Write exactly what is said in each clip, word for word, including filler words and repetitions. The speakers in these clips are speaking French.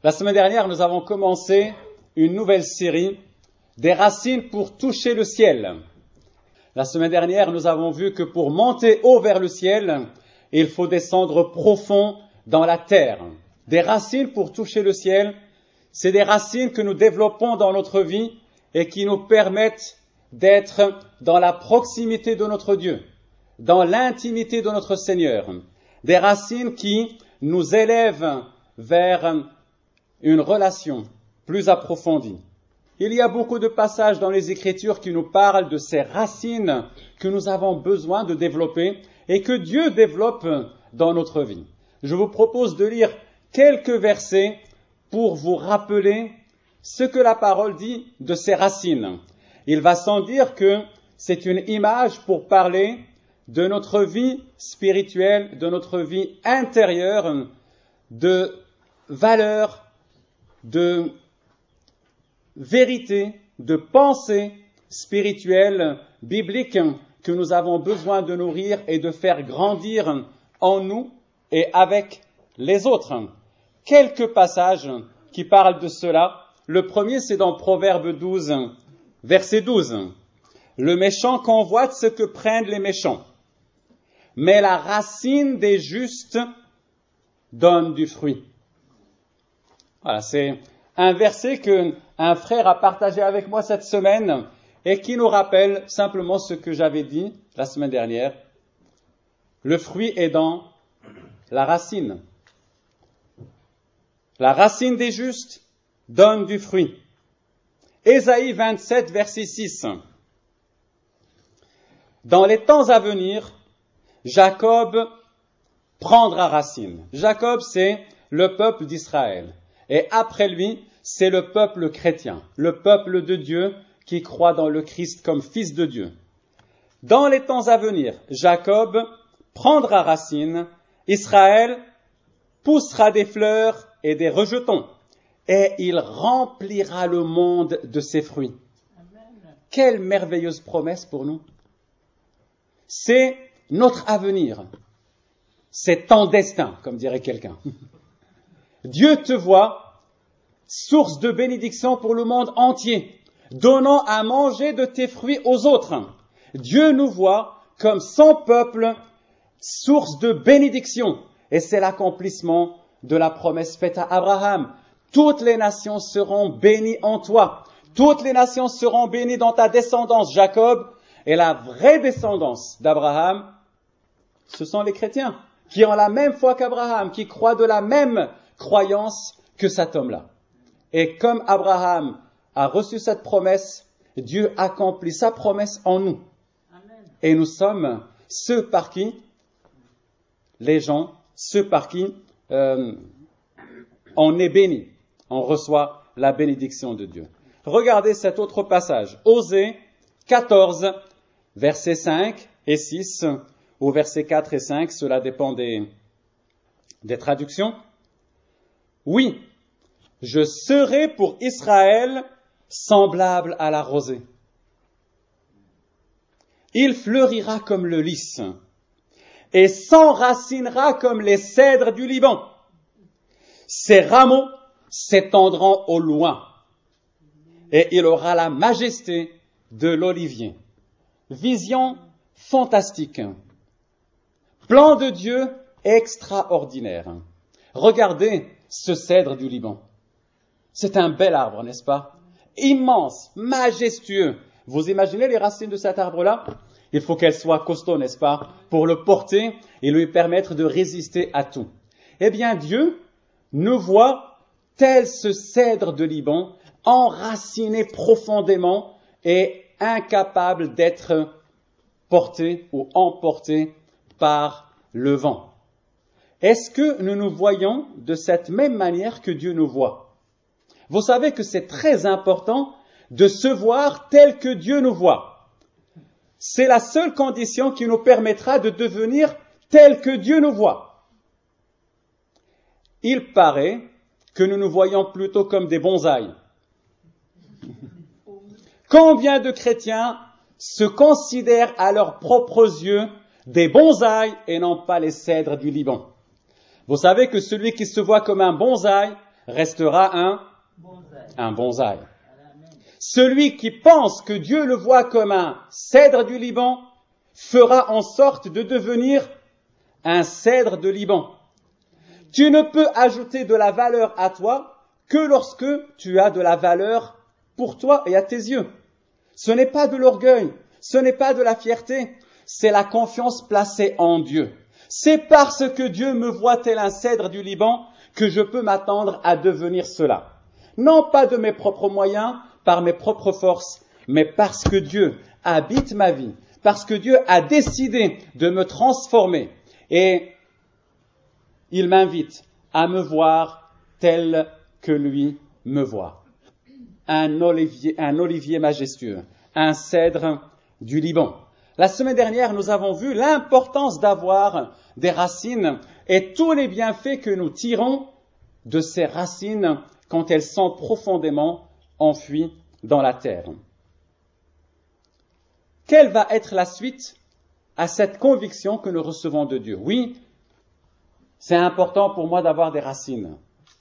La semaine dernière, nous avons commencé une nouvelle série, des racines pour toucher le ciel. La semaine dernière, nous avons vu que pour monter haut vers le ciel, il faut descendre profond dans la terre. Des racines pour toucher le ciel, c'est des racines que nous développons dans notre vie et qui nous permettent d'être dans la proximité de notre Dieu, dans l'intimité de notre Seigneur. Des racines qui nous élèvent vers une relation plus approfondie. Il y a beaucoup de passages dans les Écritures qui nous parlent de ces racines que nous avons besoin de développer et que Dieu développe dans notre vie. Je vous propose de lire quelques versets pour vous rappeler ce que la parole dit de ces racines. Il va sans dire que c'est une image pour parler de notre vie spirituelle, de notre vie intérieure, de valeurs, de vérité, de pensée spirituelle, biblique, que nous avons besoin de nourrir et de faire grandir en nous et avec les autres. Quelques passages qui parlent de cela. Le premier, c'est dans Proverbe douze, verset douze. Le méchant convoite ce que prennent les méchants, mais la racine des justes donne du fruit. Voilà, c'est un verset qu'un frère a partagé avec moi cette semaine et qui nous rappelle simplement ce que j'avais dit la semaine dernière. Le fruit est dans la racine. La racine des justes donne du fruit. Ésaïe vingt-sept, verset six. Dans les temps à venir, Jacob prendra racine. Jacob, c'est le peuple d'Israël. Et après lui, c'est le peuple chrétien, le peuple de Dieu qui croit dans le Christ comme fils de Dieu. Dans les temps à venir, Jacob prendra racine, Israël poussera des fleurs et des rejetons, et il remplira le monde de ses fruits. Amen. Quelle merveilleuse promesse pour nous! C'est notre avenir. C'est ton destin, comme dirait quelqu'un. Dieu te voit, source de bénédiction pour le monde entier, donnant à manger de tes fruits aux autres. Dieu nous voit comme son peuple, source de bénédiction. Et c'est l'accomplissement de la promesse faite à Abraham. Toutes les nations seront bénies en toi. Toutes les nations seront bénies dans ta descendance, Jacob. Et la vraie descendance d'Abraham, ce sont les chrétiens qui ont la même foi qu'Abraham, qui croient de la même croyance que cet homme-là. Et comme Abraham a reçu cette promesse, Dieu accomplit sa promesse en nous. Amen. Et nous sommes ceux par qui, les gens, ceux par qui euh, on est béni, on reçoit la bénédiction de Dieu. Regardez cet autre passage, Osée quatorze, versets cinq et six, ou versets quatre et cinq, cela dépend des, des traductions. Oui, je serai pour Israël semblable à la rosée. Il fleurira comme le lys et s'enracinera comme les cèdres du Liban. Ses rameaux s'étendront au loin et il aura la majesté de l'olivier. Vision fantastique. Plan de Dieu extraordinaire. Regardez ce cèdre du Liban. C'est un bel arbre, n'est-ce pas? Immense, majestueux. Vous imaginez les racines de cet arbre-là? Il faut qu'elles soient costauds, n'est-ce pas? Pour le porter et lui permettre de résister à tout. Eh bien, Dieu nous voit tel ce cèdre de Liban, enraciné profondément et incapable d'être porté ou emporté par le vent. Est-ce que nous nous voyons de cette même manière que Dieu nous voit? Vous savez que c'est très important de se voir tel que Dieu nous voit. C'est la seule condition qui nous permettra de devenir tel que Dieu nous voit. Il paraît que nous nous voyons plutôt comme des bonsaïs. Combien de chrétiens se considèrent à leurs propres yeux des bonsaïs et non pas les cèdres du Liban? Vous savez que celui qui se voit comme un bonsaï restera un, un bonsaï. Celui qui pense que Dieu le voit comme un cèdre du Liban fera en sorte de devenir un cèdre de Liban. Tu ne peux ajouter de la valeur à toi que lorsque tu as de la valeur pour toi et à tes yeux. Ce n'est pas de l'orgueil, ce n'est pas de la fierté, c'est la confiance placée en Dieu. C'est parce que Dieu me voit tel un cèdre du Liban que je peux m'attendre à devenir cela. Non pas de mes propres moyens, par mes propres forces, mais parce que Dieu habite ma vie, parce que Dieu a décidé de me transformer. Et il m'invite à me voir tel que lui me voit. Un olivier, un olivier majestueux, un cèdre du Liban. La semaine dernière, nous avons vu l'importance d'avoir des racines et tous les bienfaits que nous tirons de ces racines quand elles sont profondément enfouies dans la terre. Quelle va être la suite à cette conviction que nous recevons de Dieu? Oui, c'est important pour moi d'avoir des racines.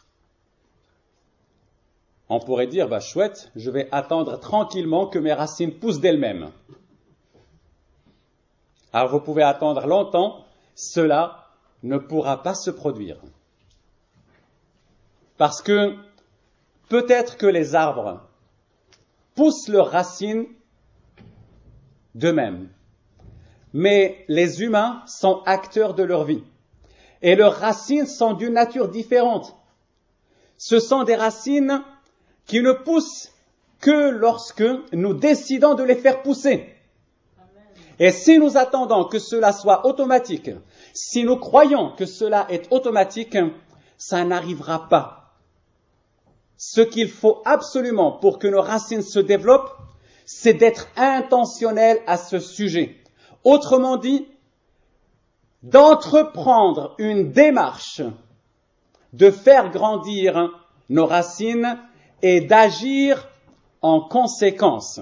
On pourrait dire, bah chouette, je vais attendre tranquillement que mes racines poussent d'elles-mêmes. Alors vous pouvez attendre longtemps, cela ne pourra pas se produire. Parce que peut-être que les arbres poussent leurs racines d'eux-mêmes, mais les humains sont acteurs de leur vie. Et leurs racines sont d'une nature différente. Ce sont des racines qui ne poussent que lorsque nous décidons de les faire pousser. Et si nous attendons que cela soit automatique, si nous croyons que cela est automatique, ça n'arrivera pas. Ce qu'il faut absolument pour que nos racines se développent, c'est d'être intentionnel à ce sujet. Autrement dit, d'entreprendre une démarche de faire grandir nos racines et d'agir en conséquence.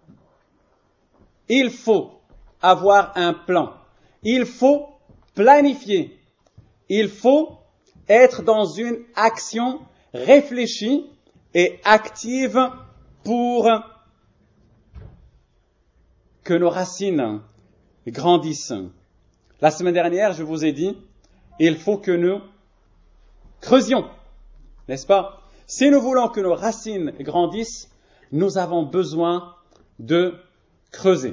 Il faut avoir un plan. Il faut planifier. Il faut être dans une action réfléchie et active pour que nos racines grandissent. La semaine dernière, je vous ai dit, il faut que nous creusions, n'est-ce pas? Si nous voulons que nos racines grandissent, nous avons besoin de creuser.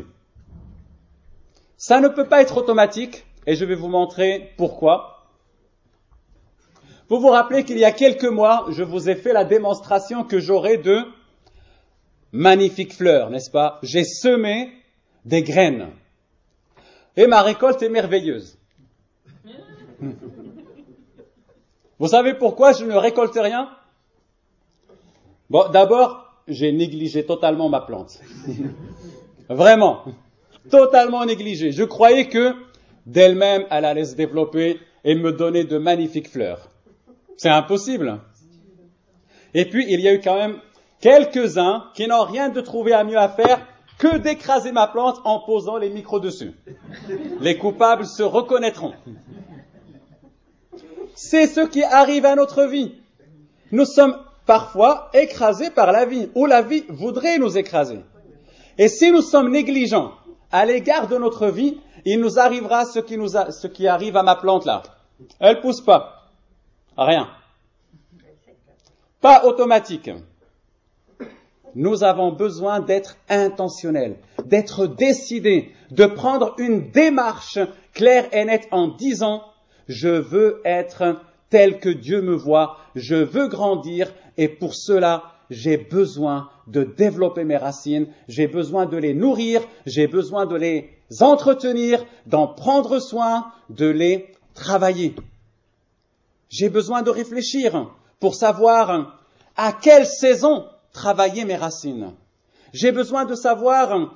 Ça ne peut pas être automatique, et je vais vous montrer pourquoi. Vous vous rappelez qu'il y a quelques mois, je vous ai fait la démonstration que j'aurais de magnifiques fleurs, n'est-ce pas? J'ai semé des graines. Et ma récolte est merveilleuse. Vous savez pourquoi je ne récolte rien? Bon, d'abord, j'ai négligé totalement ma plante. Vraiment. Totalement négligé. Je croyais que d'elle-même, elle allait se développer et me donner de magnifiques fleurs. C'est impossible. Et puis, il y a eu quand même quelques-uns qui n'ont rien de trouvé à mieux à faire que d'écraser ma plante en posant les micros dessus. Les coupables se reconnaîtront. C'est ce qui arrive à notre vie. Nous sommes parfois écrasés par la vie, ou la vie voudrait nous écraser. Et si nous sommes négligents à l'égard de notre vie, il nous arrivera ce qui, nous a, ce qui arrive à ma plante là. Elle pousse pas. Rien. Pas automatique. Nous avons besoin d'être intentionnels, d'être décidés, de prendre une démarche claire et nette en disant « Je veux être tel que Dieu me voit, je veux grandir et pour cela, j'ai besoin de développer mes racines, j'ai besoin de les nourrir, j'ai besoin de les entretenir, d'en prendre soin, de les travailler. J'ai besoin de réfléchir pour savoir à quelle saison travailler mes racines. J'ai besoin de savoir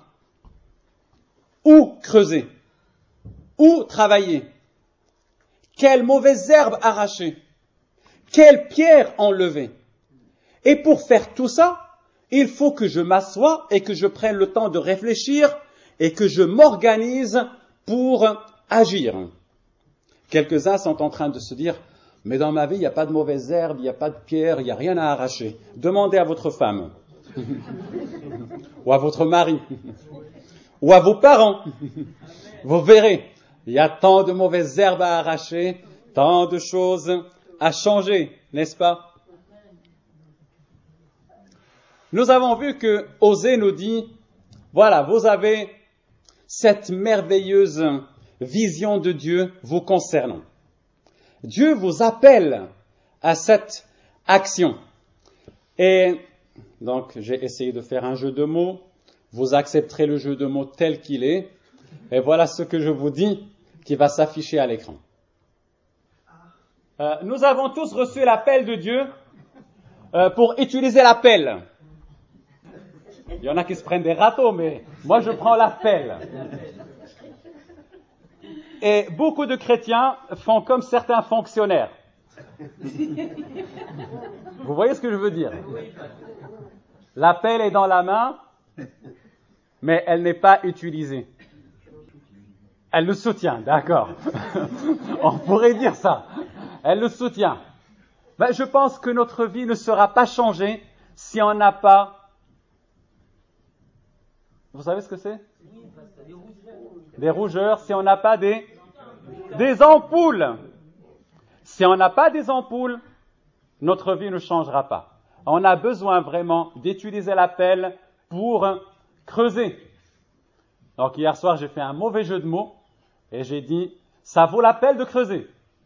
où creuser, où travailler, quelle mauvaise herbe arracher, quelle pierre enlever. Et pour faire tout ça, il faut que je m'assoie et que je prenne le temps de réfléchir et que je m'organise pour agir. Quelques-uns sont en train de se dire Mais dans ma vie, il n'y a pas de mauvaises herbes, il n'y a pas de pierres, il n'y a rien à arracher. Demandez à votre femme, ou à votre mari, ou à vos parents. Vous verrez, il y a tant de mauvaises herbes à arracher, tant de choses à changer, n'est-ce pas? Nous avons vu que Osée nous dit, voilà, vous avez cette merveilleuse vision de Dieu vous concernant. Dieu vous appelle à cette action. Et donc, j'ai essayé de faire un jeu de mots. Vous accepterez le jeu de mots tel qu'il est. Et voilà ce que je vous dis qui va s'afficher à l'écran. Euh, nous avons tous reçu l'appel de Dieu euh, pour utiliser l'appel. Il y en a qui se prennent des râteaux, mais moi je prends l'appel. Et beaucoup de chrétiens font comme certains fonctionnaires. Vous voyez ce que je veux dire? L'appel est dans la main, mais elle n'est pas utilisée. Elle le soutient, d'accord. On pourrait dire ça. Elle le soutient. Ben, je pense que notre vie ne sera pas changée si on n'a pas... Vous savez ce que c'est? Des rougeurs, si on n'a pas des, des ampoules. Si on n'a pas des ampoules, notre vie ne changera pas. On a besoin vraiment d'utiliser l'appel pour creuser. Donc hier soir, j'ai fait un mauvais jeu de mots et j'ai dit, ça vaut la peine de creuser.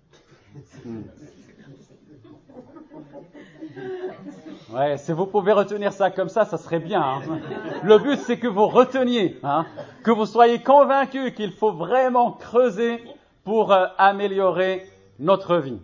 Ouais, si vous pouvez retenir ça comme ça, ça serait bien. Hein. Le but, c'est que vous reteniez, hein, que vous soyez convaincus qu'il faut vraiment creuser pour euh, améliorer notre vie.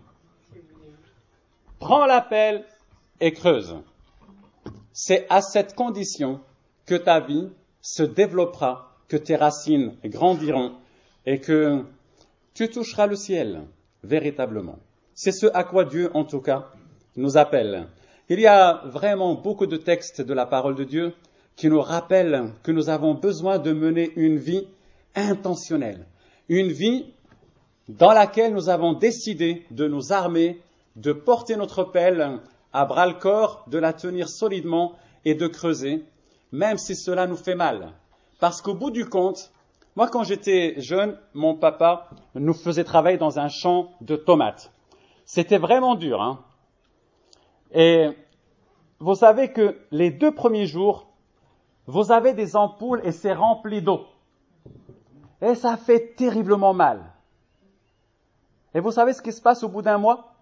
Prends l'appel et creuse. C'est à cette condition que ta vie se développera, que tes racines grandiront et que tu toucheras le ciel, véritablement. C'est ce à quoi Dieu, en tout cas, nous appelle. Il y a vraiment beaucoup de textes de la parole de Dieu qui nous rappellent que nous avons besoin de mener une vie intentionnelle, une vie dans laquelle nous avons décidé de nous armer, de porter notre pelle à bras-le-corps, de la tenir solidement et de creuser, même si cela nous fait mal. Parce qu'au bout du compte, moi quand j'étais jeune, mon papa nous faisait travailler dans un champ de tomates. C'était vraiment dur, hein. Et vous savez que les deux premiers jours, vous avez des ampoules et c'est rempli d'eau. Et ça fait terriblement mal. Et vous savez ce qui se passe au bout d'un mois?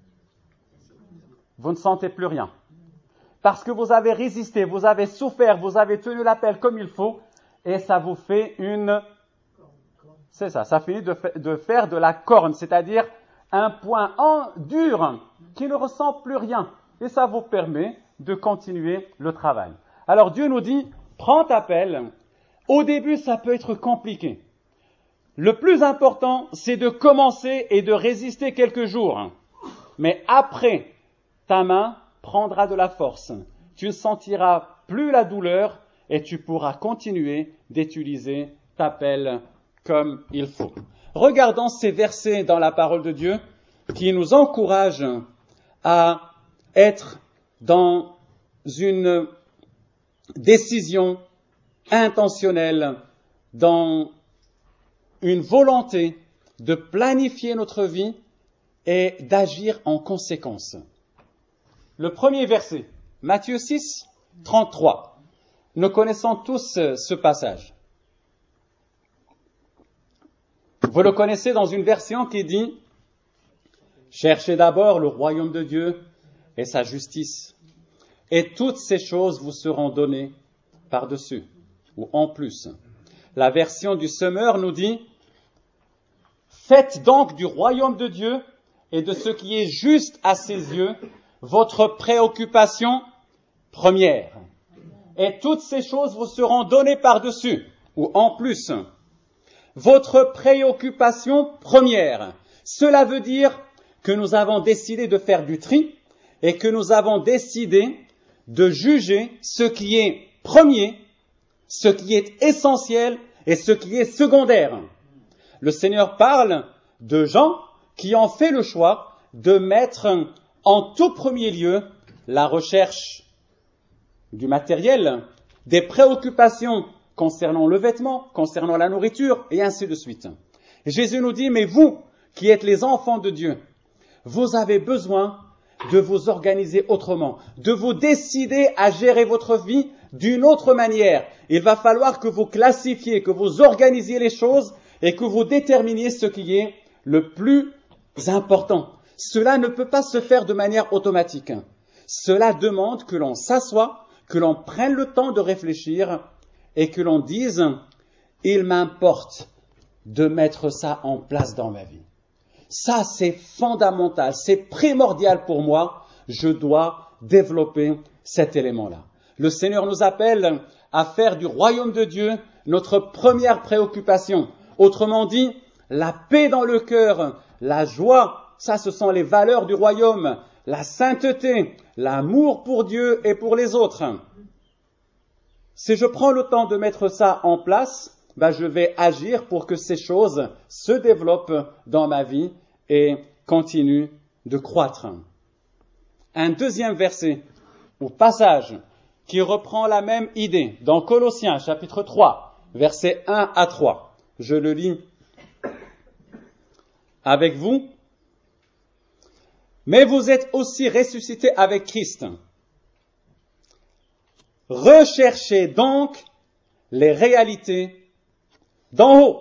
Vous ne sentez plus rien. Parce que vous avez résisté, vous avez souffert, vous avez tenu l'appel comme il faut, et ça vous fait une... C'est ça, ça finit de, fa- de faire de la corne, c'est-à-dire un point en dur qui ne ressent plus rien. Et ça vous permet de continuer le travail. Alors Dieu nous dit, prends ta pelle. Au début, ça peut être compliqué. Le plus important, c'est de commencer et de résister quelques jours. Mais après, ta main prendra de la force. Tu ne sentiras plus la douleur et tu pourras continuer d'utiliser ta pelle comme il faut. Regardons ces versets dans la parole de Dieu qui nous encouragent à être dans une décision intentionnelle, dans une volonté de planifier notre vie et d'agir en conséquence. Le premier verset, Matthieu six, trente-trois. Nous connaissons tous ce passage. Vous le connaissez dans une version qui dit « Cherchez d'abord le royaume de Dieu et sa justice, et toutes ces choses vous seront données par-dessus ou en plus. » La version du Semeur nous dit « Faites donc du royaume de Dieu et de ce qui est juste à ses yeux votre préoccupation première, et toutes ces choses vous seront données par-dessus ou en plus. » Votre préoccupation première, cela veut dire que nous avons décidé de faire du tri et que nous avons décidé de juger ce qui est premier, ce qui est essentiel et ce qui est secondaire. Le Seigneur parle de gens qui ont fait le choix de mettre en tout premier lieu la recherche du matériel, des préoccupations concernant le vêtement, concernant la nourriture, et ainsi de suite. Jésus nous dit, mais vous, qui êtes les enfants de Dieu, vous avez besoin de vous organiser autrement, de vous décider à gérer votre vie d'une autre manière. Il va falloir que vous classifiez, que vous organisiez les choses et que vous déterminiez ce qui est le plus important. Cela ne peut pas se faire de manière automatique. Cela demande que l'on s'assoie, que l'on prenne le temps de réfléchir et que l'on dise « Il m'importe de mettre ça en place dans ma vie. Ça, c'est fondamental, c'est primordial pour moi. Je dois développer cet élément-là. » Le Seigneur nous appelle à faire du royaume de Dieu notre première préoccupation. Autrement dit, la paix dans le cœur, la joie, ça ce sont les valeurs du royaume, la sainteté, l'amour pour Dieu et pour les autres. Si je prends le temps de mettre ça en place, ben je vais agir pour que ces choses se développent dans ma vie et continuent de croître. Un deuxième verset ou passage qui reprend la même idée dans Colossiens chapitre trois, versets un à trois. Je le lis avec vous. Mais vous êtes aussi ressuscités avec Christ. Recherchez donc les réalités d'en haut,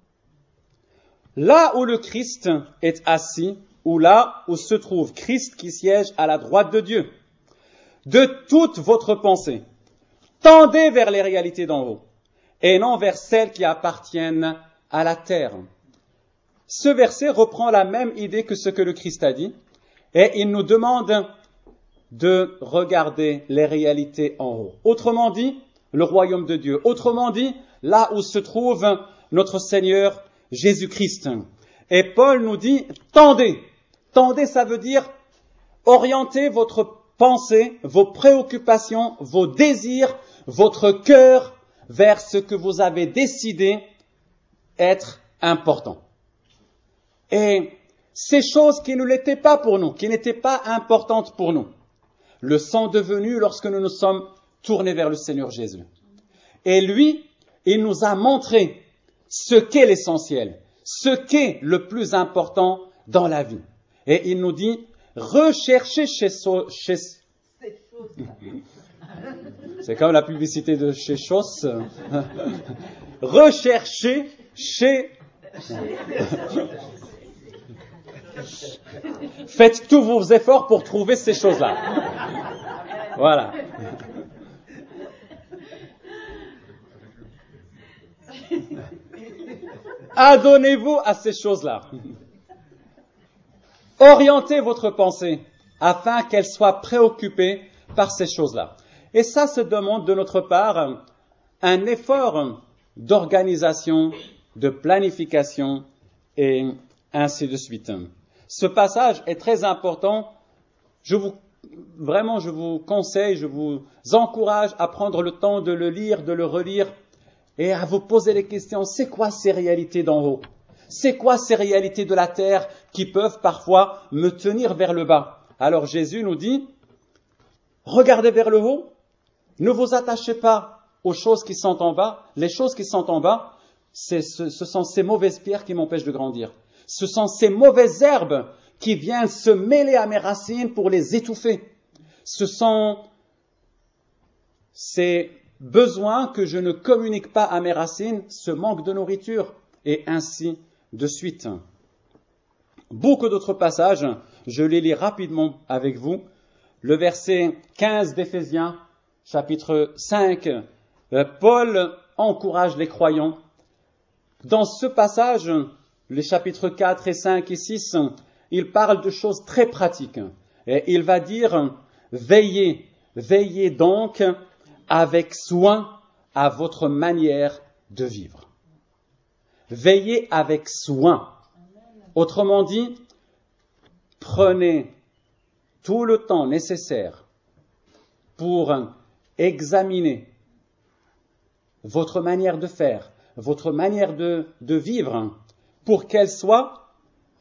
là où le Christ est assis, ou là où se trouve Christ qui siège à la droite de Dieu. De toute votre pensée, tendez vers les réalités d'en haut, et non vers celles qui appartiennent à la terre. Ce verset reprend la même idée que ce que le Christ a dit, et il nous demande de regarder les réalités en haut. Autrement dit, le royaume de Dieu. Autrement dit, là où se trouve notre Seigneur Jésus-Christ. Et Paul nous dit, tendez. Tendez, ça veut dire orientez votre pensée, vos préoccupations, vos désirs, votre cœur vers ce que vous avez décidé être important. Et ces choses qui ne l'étaient pas pour nous, qui n'étaient pas importantes pour nous, le sont devenues lorsque nous nous sommes tournés vers le Seigneur Jésus. Et lui, il nous a montré ce qu'est l'essentiel, ce qu'est le plus important dans la vie. Et il nous dit, recherchez chez... So, chez... C'est comme la publicité de chez Chauss. Recherchez chez... Faites tous vos efforts pour trouver ces choses-là. Voilà. Adonnez-vous à ces choses-là. Orientez votre pensée afin qu'elle soit préoccupée par ces choses-là. Et ça se demande de notre part un effort d'organisation, de planification et ainsi de suite. Ce passage est très important. Je vous, vraiment, je vous conseille, je vous encourage à prendre le temps de le lire, de le relire et à vous poser les questions. C'est quoi ces réalités d'en haut? C'est quoi ces réalités de la terre qui peuvent parfois me tenir vers le bas? Alors Jésus nous dit, regardez vers le haut, ne vous attachez pas aux choses qui sont en bas. Les choses qui sont en bas, c'est, ce, ce sont ces mauvaises pierres qui m'empêchent de grandir. Ce sont ces mauvaises herbes qui viennent se mêler à mes racines pour les étouffer. Ce sont ces besoins que je ne communique pas à mes racines, ce manque de nourriture, et ainsi de suite. Beaucoup d'autres passages, je les lis rapidement avec vous. Le verset quinze d'Éphésiens, chapitre cinq, Paul encourage les croyants. Dans ce passage, les chapitres quatre et cinq et six, il parle de choses très pratiques. Et il va dire, veillez, veillez donc avec soin à votre manière de vivre. Veillez avec soin. Autrement dit, prenez tout le temps nécessaire pour examiner votre manière de faire, votre manière de, de vivre, pour qu'elle soit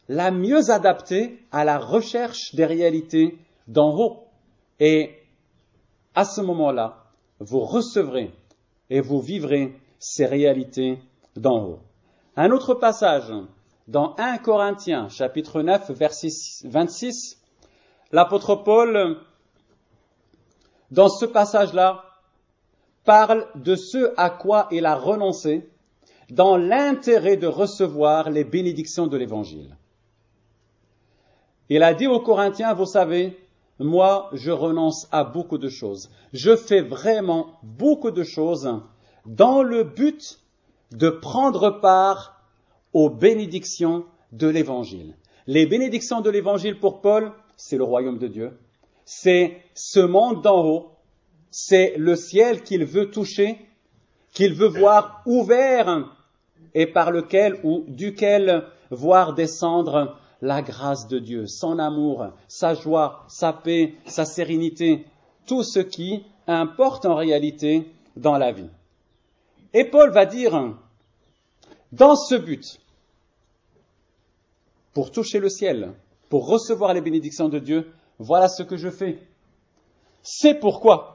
la mieux adaptée à la recherche des réalités d'en haut. Et à ce moment-là, vous recevrez et vous vivrez ces réalités d'en haut. Un autre passage, dans premier Corinthiens, chapitre neuf, verset vingt-six, l'apôtre Paul, dans ce passage-là, parle de ce à quoi il a renoncé dans l'intérêt de recevoir les bénédictions de l'Évangile. Il a dit aux Corinthiens, vous savez, moi, je renonce à beaucoup de choses. Je fais vraiment beaucoup de choses dans le but de prendre part aux bénédictions de l'Évangile. Les bénédictions de l'Évangile pour Paul, c'est le royaume de Dieu. C'est ce monde d'en haut. C'est le ciel qu'il veut toucher, qu'il veut voir ouvert et par lequel ou duquel voir descendre la grâce de Dieu, son amour, sa joie, sa paix, sa sérénité, tout ce qui importe en réalité dans la vie. Et Paul va dire, dans ce but, pour toucher le ciel, pour recevoir les bénédictions de Dieu, voilà ce que je fais. C'est pourquoi,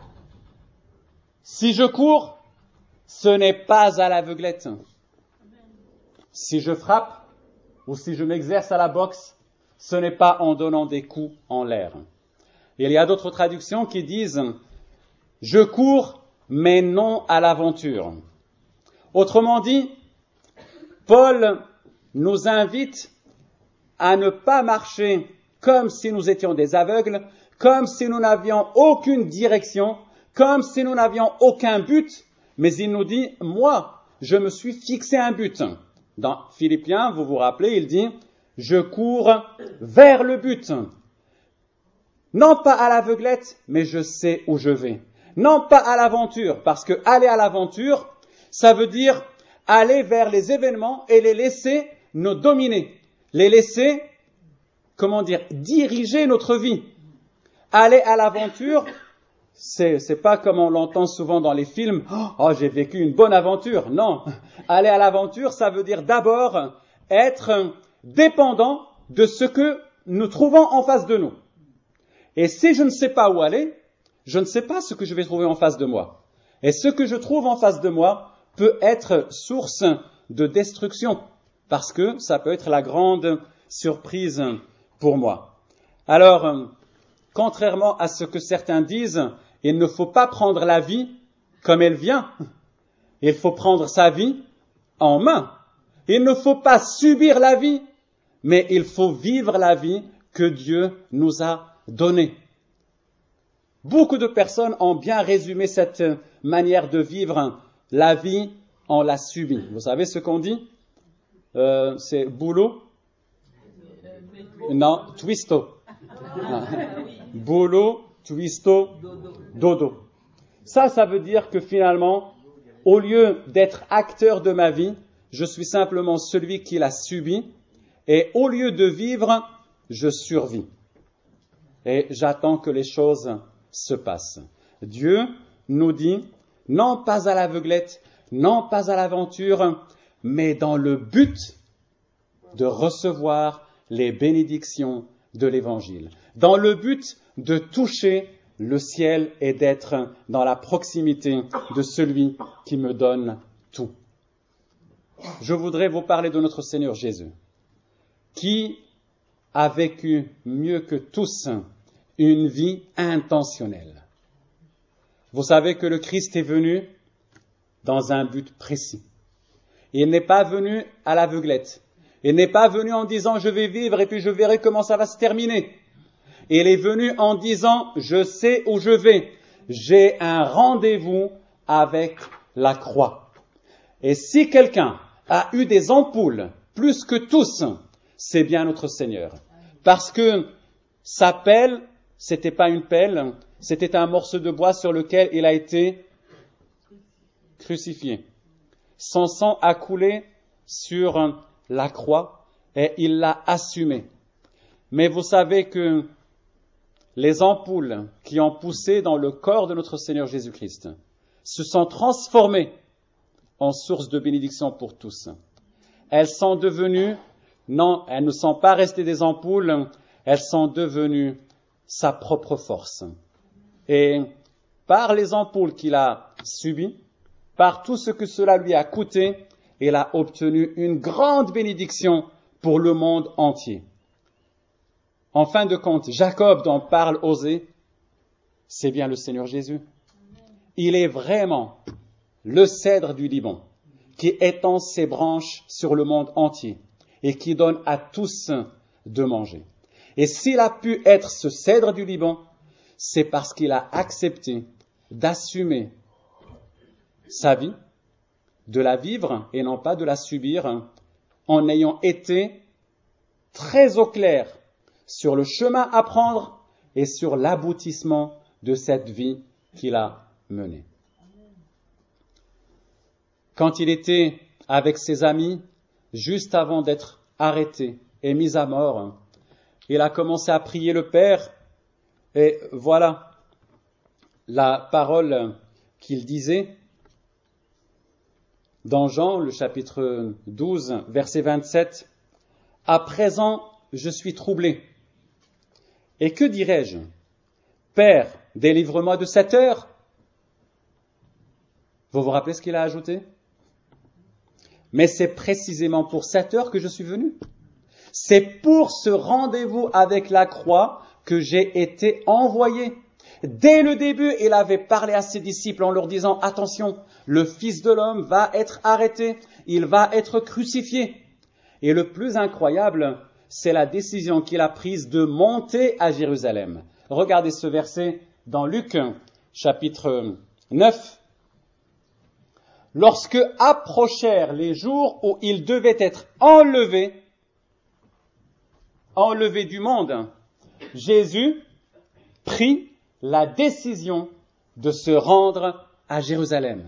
si je cours, ce n'est pas à l'aveuglette. Si je frappe, ou si je m'exerce à la boxe, ce n'est pas en donnant des coups en l'air. Il y a d'autres traductions qui disent « Je cours, mais non à l'aventure ». Autrement dit, Paul nous invite à ne pas marcher comme si nous étions des aveugles, comme si nous n'avions aucune direction, comme si nous n'avions aucun but, mais il nous dit « Moi, je me suis fixé un but ». Dans Philippiens, vous vous rappelez, il dit « Je cours vers le but ». Non pas à l'aveuglette, mais je sais où je vais. Non pas à l'aventure, parce que aller à l'aventure, ça veut dire aller vers les événements et les laisser nous dominer. Les laisser, comment dire, diriger notre vie. Aller à l'aventure, c'est, c'est pas comme on l'entend souvent dans les films, « Oh, j'ai vécu une bonne aventure ». Non, aller à l'aventure, ça veut dire d'abord être dépendant de ce que nous trouvons en face de nous. Et si je ne sais pas où aller, je ne sais pas ce que je vais trouver en face de moi. Et ce que je trouve en face de moi peut être source de destruction, parce que ça peut être la grande surprise pour moi. Alors, contrairement à ce que certains disent, il ne faut pas prendre la vie comme elle vient. Il faut prendre sa vie en main. Il ne faut pas subir la vie, mais il faut vivre la vie que Dieu nous a donnée. Beaucoup de personnes ont bien résumé cette manière de vivre la vie, on l'a subie. Vous savez ce qu'on dit? euh, C'est boulot? Non, twisto. Non. Boulot, twisto, dodo. Ça, ça veut dire que finalement, au lieu d'être acteur de ma vie, je suis simplement celui qui l'a subi, et au lieu de vivre, je survis. Et j'attends que les choses se passent. Dieu nous dit, non pas à l'aveuglette, non pas à l'aventure, mais dans le but de recevoir les bénédictions de l'Évangile, dans le but de toucher le ciel et d'être dans la proximité de celui qui me donne tout. Je voudrais vous parler de notre Seigneur Jésus, qui a vécu mieux que tous une vie intentionnelle. Vous savez que le Christ est venu dans un but précis. Il n'est pas venu à l'aveuglette. Il n'est pas venu en disant « je vais vivre et puis je verrai comment ça va se terminer ». Il est venu en disant « je sais où je vais, j'ai un rendez-vous avec la croix ». Et si quelqu'un a eu des ampoules plus que tous, c'est bien notre Seigneur. Parce que sa pelle, c'était pas une pelle, c'était un morceau de bois sur lequel il a été crucifié. Son sang a coulé sur la croix et il l'a assumé. Mais vous savez que les ampoules qui ont poussé dans le corps de notre Seigneur Jésus-Christ se sont transformées en source de bénédiction pour tous. Elles sont devenues non, elles ne sont pas restées des ampoules, elles sont devenues sa propre force. Et par les ampoules qu'il a subies, par tout ce que cela lui a coûté, il a obtenu une grande bénédiction pour le monde entier. En fin de compte, Jacob dont parle Osée, c'est bien le Seigneur Jésus. Il est vraiment le cèdre du Liban qui étend ses branches sur le monde entier et qui donne à tous de manger. Et s'il a pu être ce cèdre du Liban, c'est parce qu'il a accepté d'assumer sa vie, de la vivre et non pas de la subir, en ayant été très au clair sur le chemin à prendre et sur l'aboutissement de cette vie qu'il a menée. Quand il était avec ses amis, juste avant d'être arrêté et mis à mort, il a commencé à prier le Père, et voilà la parole qu'il disait dans Jean, le chapitre douze, verset vingt-sept. « À présent, je suis troublé. Et que dirais-je ? Père, délivre-moi de cette heure. » Vous vous rappelez ce qu'il a ajouté ? « Mais c'est précisément pour cette heure que je suis venu. C'est pour ce rendez-vous avec la croix que j'ai été envoyé. » Dès le début, il avait parlé à ses disciples en leur disant « Attention, le Fils de l'homme va être arrêté, il va être crucifié. » Et le plus incroyable, c'est la décision qu'il a prise de monter à Jérusalem. Regardez ce verset dans Luc, chapitre neuf. « Lorsque approchèrent les jours où il devait être enlevé, enlevé du monde, Jésus prit la décision de se rendre à Jérusalem.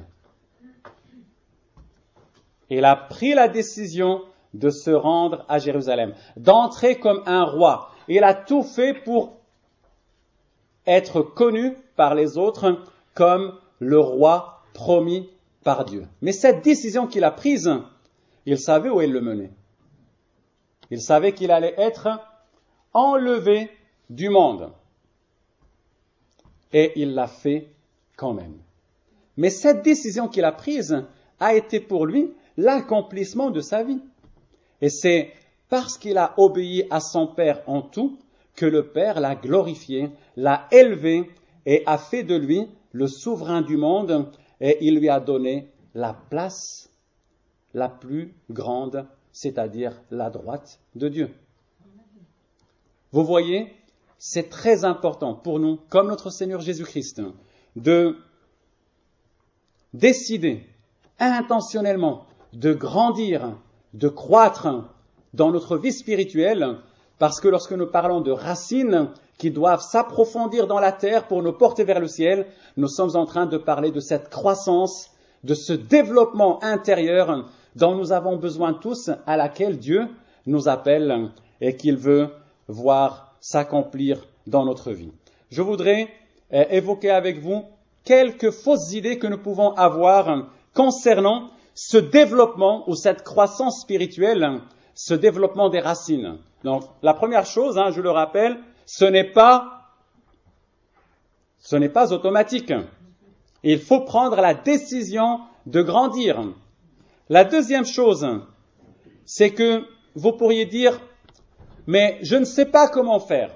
Il a pris la décision de se rendre à Jérusalem, d'entrer comme un roi. Il a tout fait pour être connu par les autres comme le roi promis par Dieu. Mais cette décision qu'il a prise, il savait où elle le menait. Il savait qu'il allait être enlevé du monde. Et il l'a fait quand même. Mais cette décision qu'il a prise a été pour lui l'accomplissement de sa vie. Et c'est parce qu'il a obéi à son Père en tout que le Père l'a glorifié, l'a élevé et a fait de lui le souverain du monde, et il lui a donné la place la plus grande, c'est-à-dire la droite de Dieu. Vous voyez, c'est très important pour nous, comme notre Seigneur Jésus-Christ, de décider intentionnellement de grandir, de croître dans notre vie spirituelle, parce que lorsque nous parlons de racines qui doivent s'approfondir dans la terre pour nous porter vers le ciel, nous sommes en train de parler de cette croissance, de ce développement intérieur dont nous avons besoin tous, à laquelle Dieu nous appelle et qu'il veut voir s'accomplir dans notre vie. Je voudrais euh, évoquer avec vous quelques fausses idées que nous pouvons avoir concernant ce développement ou cette croissance spirituelle, ce développement des racines. Donc, la première chose, hein, je le rappelle, ce n'est pas, ce n'est pas automatique. Il faut prendre la décision de grandir. La deuxième chose, c'est que vous pourriez dire, mais je ne sais pas comment faire.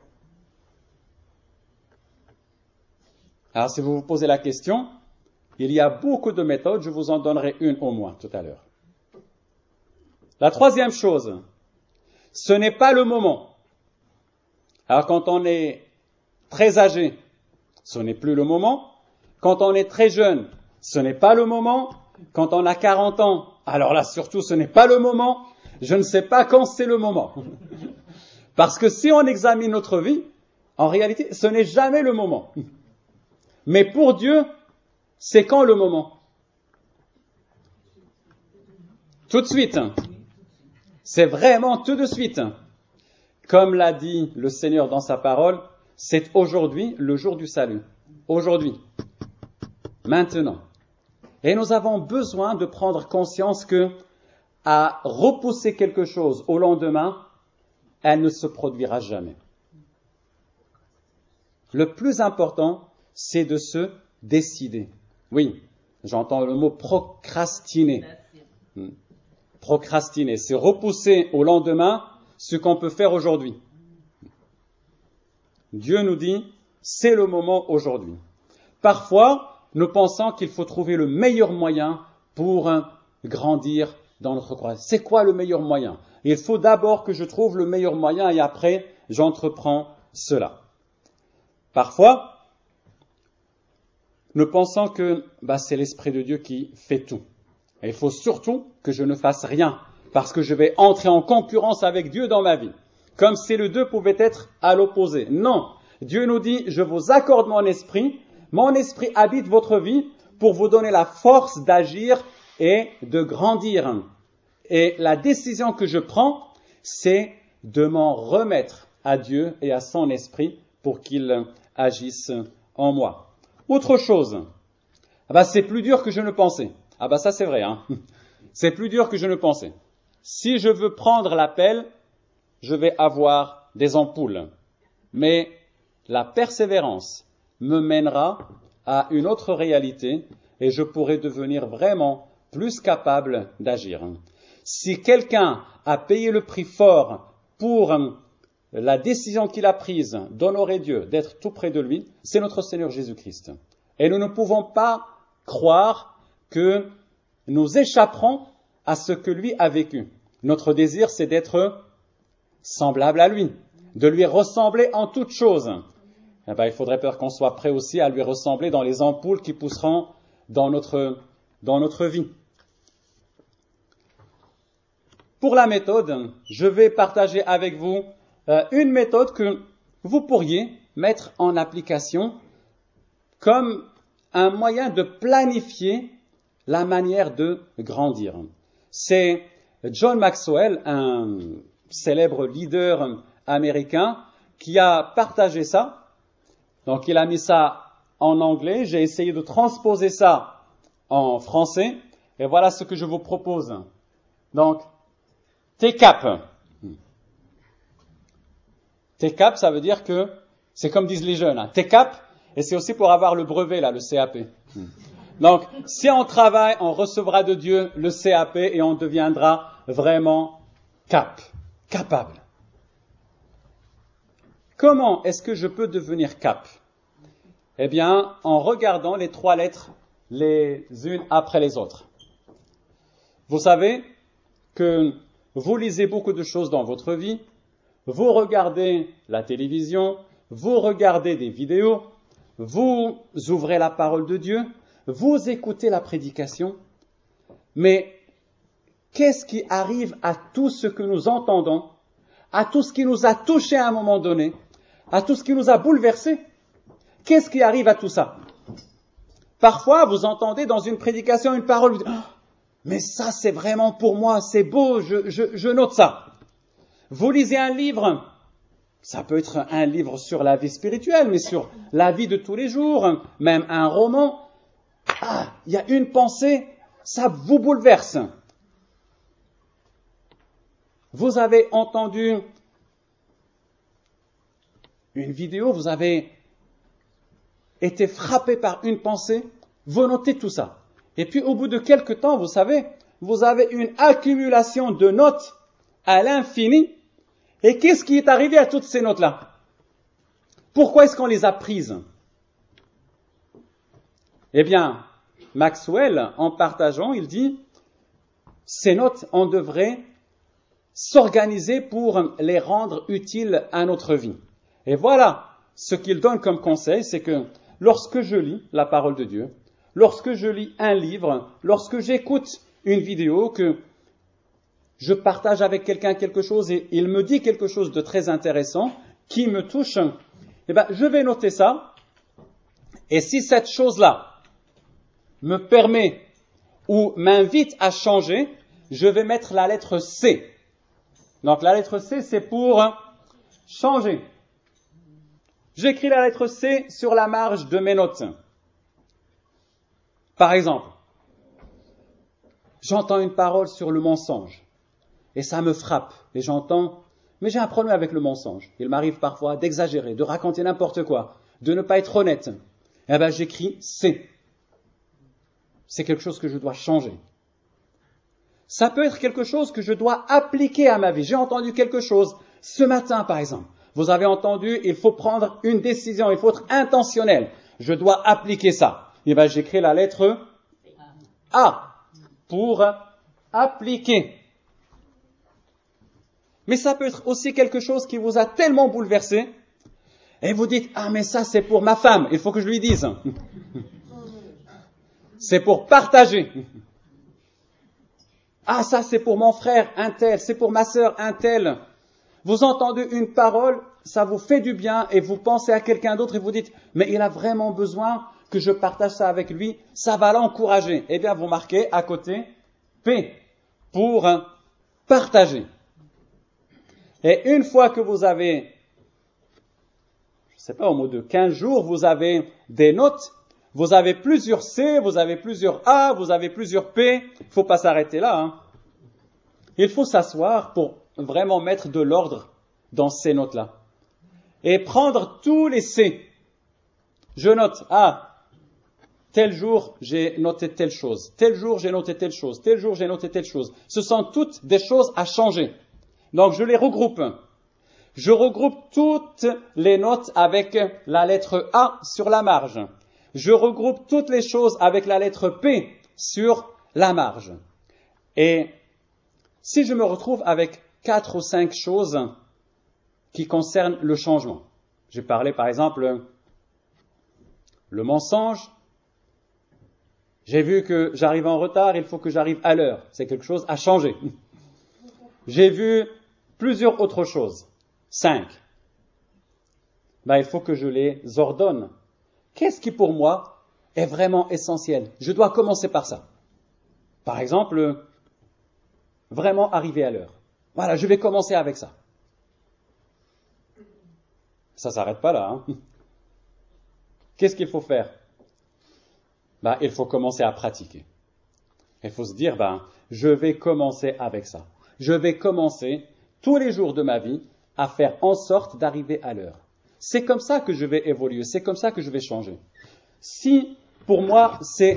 Alors, si vous vous posez la question, il y a beaucoup de méthodes, je vous en donnerai une au moins tout à l'heure. La troisième chose, ce n'est pas le moment. Alors, quand on est très âgé, ce n'est plus le moment. Quand on est très jeune, ce n'est pas le moment. Quand on a quarante ans, alors là, surtout, ce n'est pas le moment. Je ne sais pas quand c'est le moment. Parce que si on examine notre vie, en réalité, ce n'est jamais le moment. Mais pour Dieu, c'est quand le moment ? Tout de suite. C'est vraiment tout de suite. Comme l'a dit le Seigneur dans sa parole, c'est aujourd'hui le jour du salut. Aujourd'hui. Maintenant. Et nous avons besoin de prendre conscience que à repousser quelque chose au lendemain, elle ne se produira jamais. Le plus important, c'est de se décider. Oui, j'entends le mot procrastiner. Procrastiner, c'est repousser au lendemain ce qu'on peut faire aujourd'hui. Dieu nous dit, c'est le moment aujourd'hui. Parfois, nous pensons qu'il faut trouver le meilleur moyen pour grandir dans notre croyance. C'est quoi le meilleur moyen? Il faut d'abord que je trouve le meilleur moyen et après, j'entreprends cela. Parfois, nous pensons que bah, c'est l'Esprit de Dieu qui fait tout. Et il faut surtout que je ne fasse rien, parce que je vais entrer en concurrence avec Dieu dans ma vie. Comme si les deux pouvaient être à l'opposé. Non, Dieu nous dit, je vous accorde mon esprit, mon esprit habite votre vie pour vous donner la force d'agir et de grandir. Et la décision que je prends, c'est de m'en remettre à Dieu et à son esprit pour qu'il agisse en moi. Autre chose, ah bah c'est plus dur que je ne pensais. Ah bah ça c'est vrai, hein. C'est plus dur que je ne pensais. Si je veux prendre l'appel, je vais avoir des ampoules. Mais la persévérance me mènera à une autre réalité et je pourrai devenir vraiment plus capable d'agir. Si quelqu'un a payé le prix fort pour la décision qu'il a prise d'honorer Dieu, d'être tout près de lui, c'est notre Seigneur Jésus-Christ. Et nous ne pouvons pas croire que nous échapperons à ce que lui a vécu. Notre désir, c'est d'être semblable à lui, de lui ressembler en toutes choses. Eh ben, il faudrait peur qu'on soit prêt aussi à lui ressembler dans les ampoules qui pousseront dans notre, dans notre vie. Pour la méthode, je vais partager avec vous euh, une méthode que vous pourriez mettre en application comme un moyen de planifier la manière de grandir. C'est John Maxwell, un célèbre leader américain, qui a partagé ça. Donc il a mis ça en anglais, j'ai essayé de transposer ça en français, et voilà ce que je vous propose. Donc, T CAP. T CAP, ça veut dire que, c'est comme disent les jeunes, hein, T CAP, et c'est aussi pour avoir le brevet, là, le C A P. Donc, si on travaille, on recevra de Dieu le C A P et on deviendra vraiment cap, capable. Comment est-ce que je peux devenir cap? Eh bien, en regardant les trois lettres les unes après les autres. Vous savez que vous lisez beaucoup de choses dans votre vie, vous regardez la télévision, vous regardez des vidéos, vous ouvrez la parole de Dieu, vous écoutez la prédication, mais qu'est-ce qui arrive à tout ce que nous entendons, à tout ce qui nous a touchés à un moment donné, à tout ce qui nous a bouleversés? Qu'est-ce qui arrive à tout ça? Parfois, vous entendez dans une prédication une parole, vous dites, oh, mais ça c'est vraiment pour moi, c'est beau, je, je, je note ça. Vous lisez un livre, ça peut être un livre sur la vie spirituelle, mais sur la vie de tous les jours, même un roman. Ah, il y a une pensée, ça vous bouleverse. Vous avez entendu une vidéo, vous avez été frappé par une pensée, vous notez tout ça. Et puis au bout de quelque temps, vous savez, vous avez une accumulation de notes à l'infini. Et qu'est-ce qui est arrivé à toutes ces notes-là? Pourquoi est-ce qu'on les a prises? Eh bien, Maxwell, en partageant, il dit, ces notes, on devrait s'organiser pour les rendre utiles à notre vie. Et voilà ce qu'il donne comme conseil, c'est que lorsque je lis la parole de Dieu, lorsque je lis un livre, lorsque j'écoute une vidéo, que je partage avec quelqu'un quelque chose et il me dit quelque chose de très intéressant qui me touche, eh ben, je vais noter ça. Et si cette chose-là me permet ou m'invite à changer, je vais mettre la lettre C. Donc la lettre C, c'est pour changer. J'écris la lettre C sur la marge de mes notes. Par exemple, j'entends une parole sur le mensonge. Et ça me frappe. Et j'entends, mais j'ai un problème avec le mensonge. Il m'arrive parfois d'exagérer, de raconter n'importe quoi, de ne pas être honnête. Eh bien, j'écris c'est. C'est quelque chose que je dois changer. Ça peut être quelque chose que je dois appliquer à ma vie. J'ai entendu quelque chose ce matin, par exemple. Vous avez entendu, il faut prendre une décision, il faut être intentionnel. Je dois appliquer ça. Eh bien, j'écris la lettre A pour appliquer. Mais ça peut être aussi quelque chose qui vous a tellement bouleversé, et vous dites, ah mais ça c'est pour ma femme, il faut que je lui dise. C'est pour partager. Ah ça c'est pour mon frère, un tel, c'est pour ma sœur, un tel. Vous entendez une parole, ça vous fait du bien, et vous pensez à quelqu'un d'autre et vous dites, mais il a vraiment besoin que je partage ça avec lui, ça va l'encourager. Eh bien vous marquez à côté P, pour partager. Et une fois que vous avez, je ne sais pas, au bout de quinze jours, vous avez des notes, vous avez plusieurs C, vous avez plusieurs A, vous avez plusieurs P, il ne faut pas s'arrêter là. Hein. Il faut s'asseoir pour vraiment mettre de l'ordre dans ces notes-là. Et prendre tous les C. Je note, ah, tel jour j'ai noté telle chose, tel jour j'ai noté telle chose, tel jour j'ai noté telle chose. Ce sont toutes des choses à changer. Donc je les regroupe. Je regroupe toutes les notes avec la lettre A sur la marge. Je regroupe toutes les choses avec la lettre P sur la marge. Et si je me retrouve avec quatre ou cinq choses qui concernent le changement, j'ai parlé par exemple le mensonge. J'ai vu que j'arrive en retard, il faut que j'arrive à l'heure. C'est quelque chose à changer. J'ai vu plusieurs autres choses. Cinq. Ben, il faut que je les ordonne. Qu'est-ce qui pour moi est vraiment essentiel? Je dois commencer par ça. Par exemple, vraiment arriver à l'heure. Voilà, je vais commencer avec ça. Ça ne s'arrête pas là. Hein. Qu'est-ce qu'il faut faire? Ben, il faut commencer à pratiquer. Il faut se dire, ben, je vais commencer avec ça. Je vais commencer tous les jours de ma vie à faire en sorte d'arriver à l'heure. C'est comme ça que je vais évoluer, c'est comme ça que je vais changer. Si, pour moi, c'est...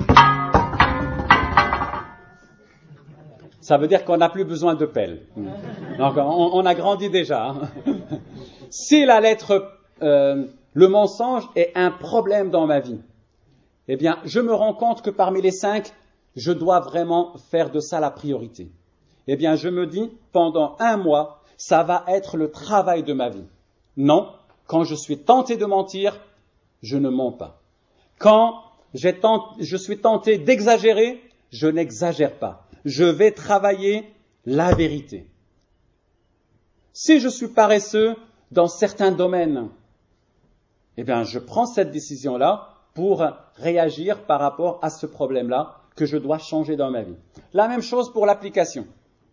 Ça veut dire qu'on n'a plus besoin de pelle. Donc, on, on a grandi déjà. Hein. Si la lettre, euh, le mensonge est un problème dans ma vie, eh bien, je me rends compte que parmi les cinq, je dois vraiment faire de ça la priorité. Eh bien, je me dis, pendant un mois, ça va être le travail de ma vie. Non, quand je suis tenté de mentir, je ne mens pas. Quand j'ai tenté, je suis tenté d'exagérer, je n'exagère pas. Je vais travailler la vérité. Si je suis paresseux dans certains domaines, eh bien, je prends cette décision-là pour réagir par rapport à ce problème-là que je dois changer dans ma vie. La même chose pour l'application.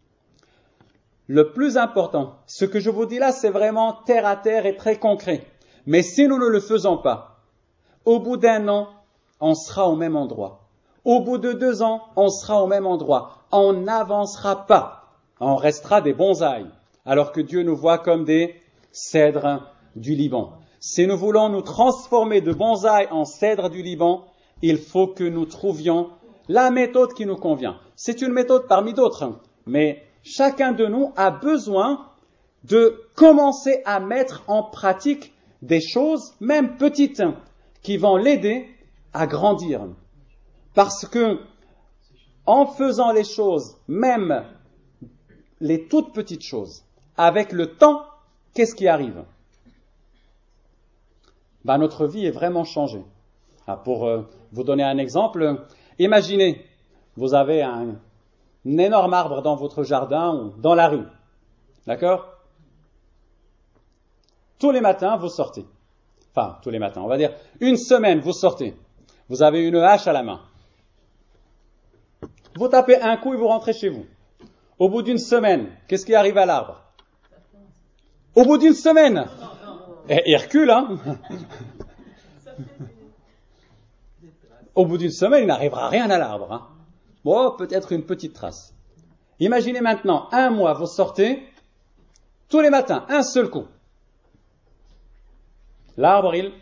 Le plus important, ce que je vous dis là, c'est vraiment terre à terre et très concret. Mais si nous ne le faisons pas, au bout d'un an, on sera au même endroit. Au bout de deux ans, on sera au même endroit. On n'avancera pas. On restera des bonsaïs, alors que Dieu nous voit comme des cèdres du Liban. Si nous voulons nous transformer de bonsaïs en cèdres du Liban, il faut que nous trouvions la méthode qui nous convient. C'est une méthode parmi d'autres, mais chacun de nous a besoin de commencer à mettre en pratique des choses, même petites, qui vont l'aider à grandir. Parce que, en faisant les choses, même les toutes petites choses, avec le temps, qu'est-ce qui arrive? Ben, notre vie est vraiment changée. Ah, pour euh, vous donner un exemple, imaginez, vous avez un, un énorme arbre dans votre jardin ou dans la rue. D'accord? Tous les matins, vous sortez. Enfin, tous les matins, on va dire une semaine, vous sortez. Vous avez une hache à la main. Vous tapez un coup et vous rentrez chez vous. Au bout d'une semaine, qu'est-ce qui arrive à l'arbre? Au bout d'une semaine, et il recule, hein? Au bout d'une semaine, il n'arrivera rien à l'arbre. Hein? Bon, peut-être une petite trace. Imaginez maintenant, un mois, vous sortez, tous les matins, un seul coup. L'arbre, il,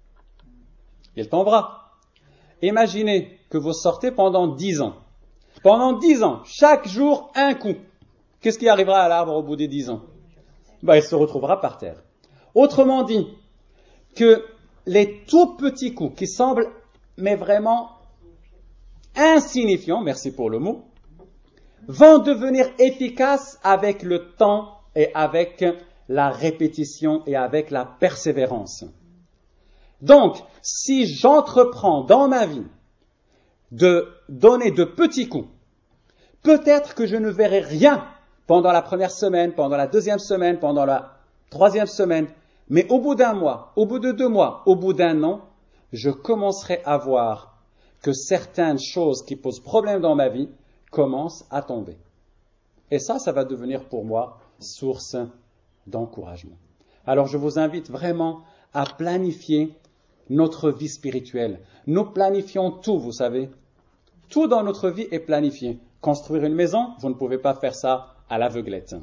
il tombera. Imaginez que vous sortez pendant dix ans. Pendant dix ans, chaque jour, un coup. Qu'est-ce qui arrivera à l'arbre au bout des dix ans? Ben, il se retrouvera par terre. Autrement dit, que les tout petits coups qui semblent, mais vraiment insignifiants, merci pour le mot, vont devenir efficaces avec le temps et avec la répétition et avec la persévérance. Donc, si j'entreprends dans ma vie de donner de petits coups, peut-être que je ne verrai rien pendant la première semaine, pendant la deuxième semaine, pendant la troisième semaine, mais au bout d'un mois, au bout de deux mois, au bout d'un an, je commencerai à voir que certaines choses qui posent problème dans ma vie commencent à tomber. Et ça, ça va devenir pour moi source d'encouragement. Alors je vous invite vraiment à planifier notre vie spirituelle. Nous planifions tout, vous savez. Tout dans notre vie est planifié. Construire une maison, vous ne pouvez pas faire ça à l'aveuglette.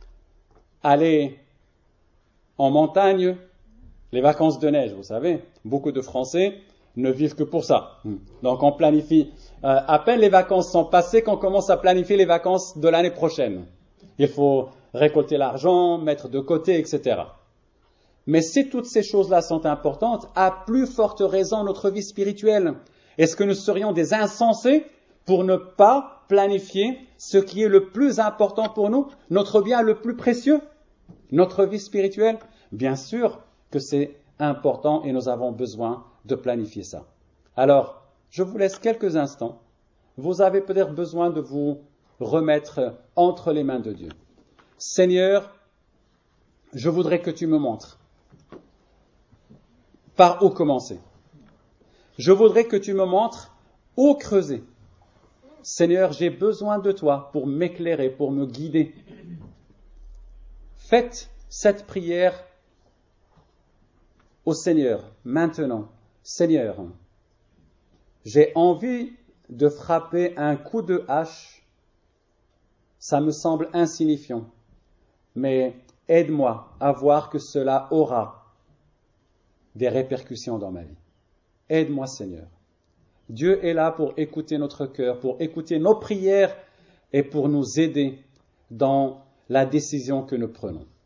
Aller en montagne, les vacances de neige, vous savez, beaucoup de Français ne vivent que pour ça. Donc on planifie, euh, à peine les vacances sont passées qu'on commence à planifier les vacances de l'année prochaine. Il faut récolter l'argent, mettre de côté, et cetera. Mais si toutes ces choses-là sont importantes, à plus forte raison notre vie spirituelle. Est-ce que nous serions des insensés pour ne pas planifier ce qui est le plus important pour nous, notre bien le plus précieux, notre vie spirituelle? Bien sûr que c'est important et nous avons besoin de planifier ça. Alors, je vous laisse quelques instants. Vous avez peut-être besoin de vous remettre entre les mains de Dieu. Seigneur, je voudrais que tu me montres par où commencer. Je voudrais que tu me montres où creuser. Seigneur, j'ai besoin de toi pour m'éclairer, pour me guider. Faites cette prière au Seigneur maintenant. Seigneur, j'ai envie de frapper un coup de hache. Ça me semble insignifiant, mais aide-moi à voir que cela aura des répercussions dans ma vie. Aide-moi, Seigneur. Dieu est là pour écouter notre cœur, pour écouter nos prières et pour nous aider dans la décision que nous prenons.